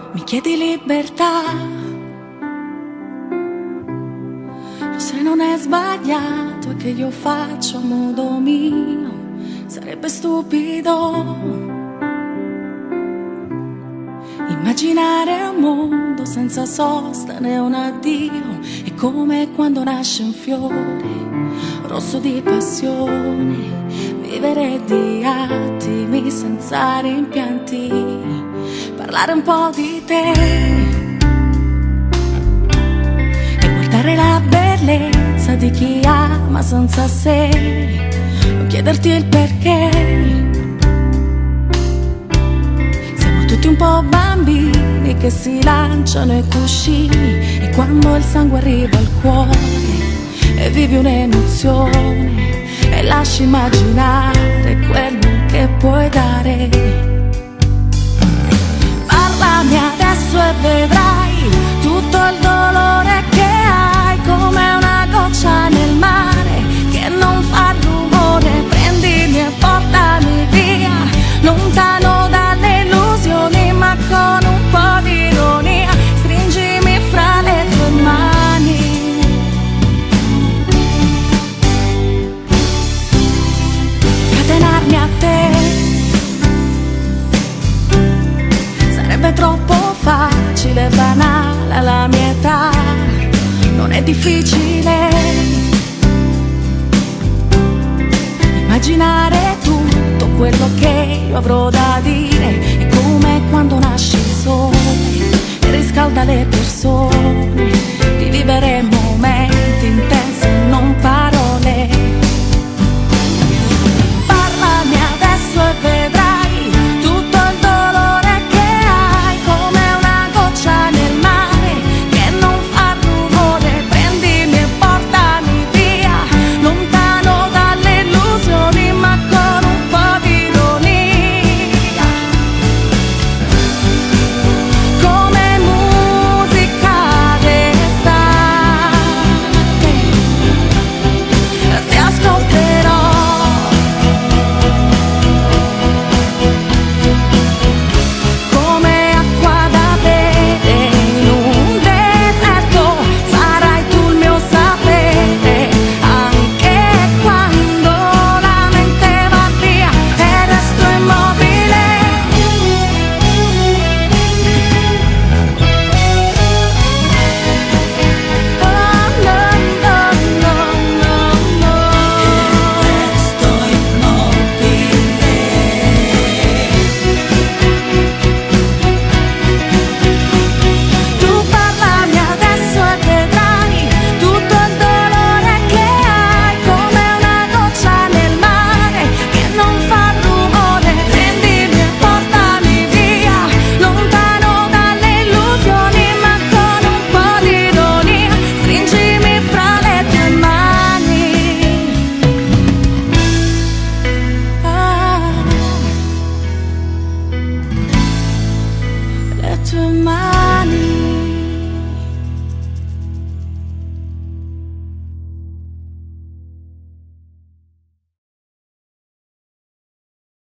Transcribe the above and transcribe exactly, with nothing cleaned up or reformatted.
Mi chiedi libertà, se non è sbagliato e che io faccio a modo mio, sarebbe stupido immaginare un mondo senza sosta né un addio. È come quando nasce un fiore rosso di passione, vivere di attimi senza rimpianti, parlare un po' di te e guardare la bellezza di chi ama senza sé, non chiederti il perché. Siamo tutti un po' bambini che si lanciano ai cuscini, e quando il sangue arriva al cuore e vivi un'emozione e lasci immaginare quello che puoi dare. Parlami adesso e vedrai tutto il dolore che hai, come una goccia nel mare che non fa rumore. Prendimi e portami via, lontano dalle illusioni, ma con un po' di ironia. Stringimi fra le tue mani, catenarmi a te sarebbe troppo facile, banale alla mia età. Non è difficile immaginare tutto quello che io avrò da dire. È come quando nasce il sole e riscalda le persone, li vivremo